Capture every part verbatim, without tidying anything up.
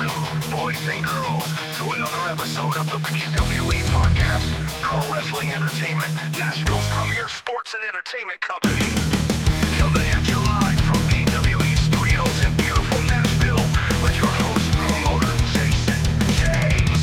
boys and girls, to another episode of the P W E Podcast, Pro Wrestling Entertainment, Nashville's premier sports and entertainment company. Coming at you live from P W E Studios in beautiful Nashville, with your host, promoter Jason James.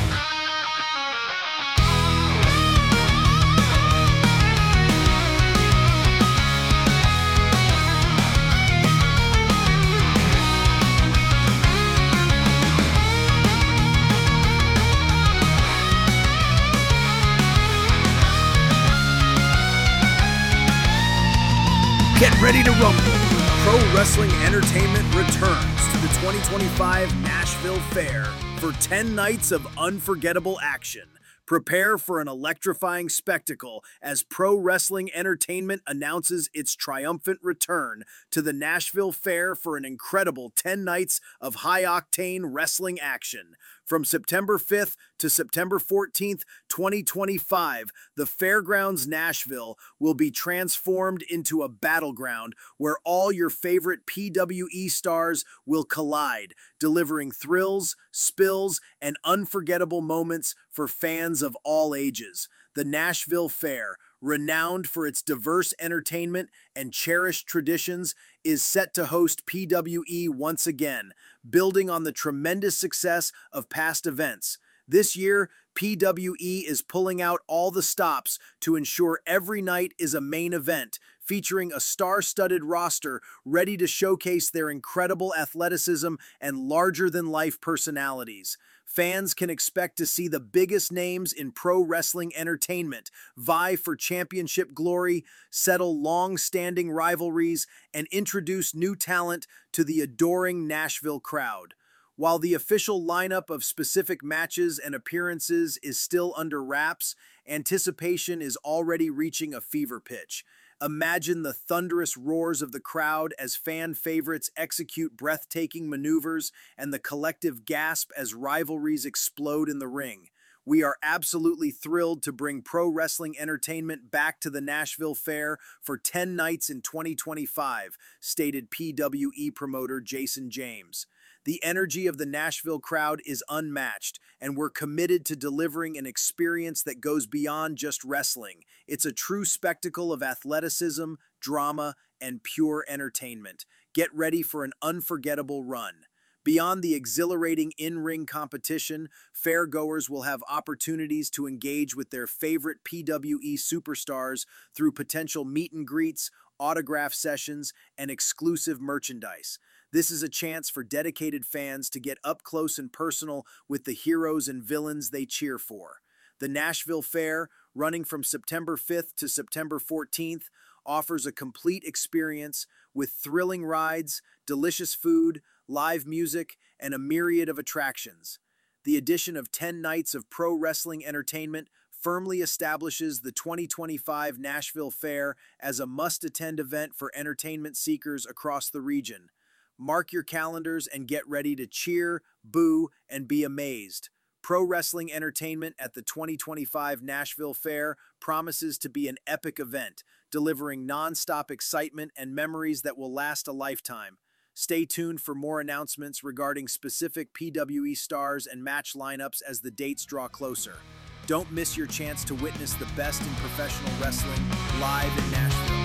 Get ready to rumble. Pro Wrestling Entertainment returns to the twenty twenty-five Nashville Fair for ten nights of unforgettable action. Prepare for an electrifying spectacle as Pro Wrestling Entertainment announces its triumphant return to the Nashville Fair for an incredible ten nights of high-octane wrestling action. From September fifth to September fourteenth, twenty twenty-five, the Fairgrounds Nashville will be transformed into a battleground where all your favorite P W E stars will collide, delivering thrills, spills, and unforgettable moments for fans of all ages. The Nashville Fair, renowned for its diverse entertainment and cherished traditions, is set to host P W E once again, building on the tremendous success of past events. This year, P W E is pulling out all the stops to ensure every night is a main event, featuring a star-studded roster ready to showcase their incredible athleticism and larger-than-life personalities. Fans can expect to see the biggest names in pro wrestling entertainment vie for championship glory, settle long-standing rivalries, and introduce new talent to the adoring Nashville crowd. While the official lineup of specific matches and appearances is still under wraps, anticipation is already reaching a fever pitch. Imagine the thunderous roars of the crowd as fan favorites execute breathtaking maneuvers and the collective gasp as rivalries explode in the ring. We are absolutely thrilled to bring pro wrestling entertainment back to the Nashville Fair for ten nights in twenty twenty-five, stated P W E promoter Jason James. The energy of the Nashville crowd is unmatched, and we're committed to delivering an experience that goes beyond just wrestling. It's a true spectacle of athleticism, drama, and pure entertainment. Get ready for an unforgettable run. Beyond the exhilarating in-ring competition, fairgoers will have opportunities to engage with their favorite P W E superstars through potential meet and greets, autograph sessions, and exclusive merchandise. This is a chance for dedicated fans to get up close and personal with the heroes and villains they cheer for. The Nashville Fair, running from September fifth to September fourteenth, offers a complete experience with thrilling rides, delicious food, live music, and a myriad of attractions. The addition of ten nights of pro wrestling entertainment firmly establishes the twenty twenty-five Nashville Fair as a must-attend event for entertainment seekers across the region. Mark your calendars and get ready to cheer, boo, and be amazed. Pro wrestling entertainment at the twenty twenty-five Nashville Fair promises to be an epic event, delivering non-stop excitement and memories that will last a lifetime. Stay tuned for more announcements regarding specific P W E stars and match lineups as the dates draw closer. Don't miss your chance to witness the best in professional wrestling live in Nashville.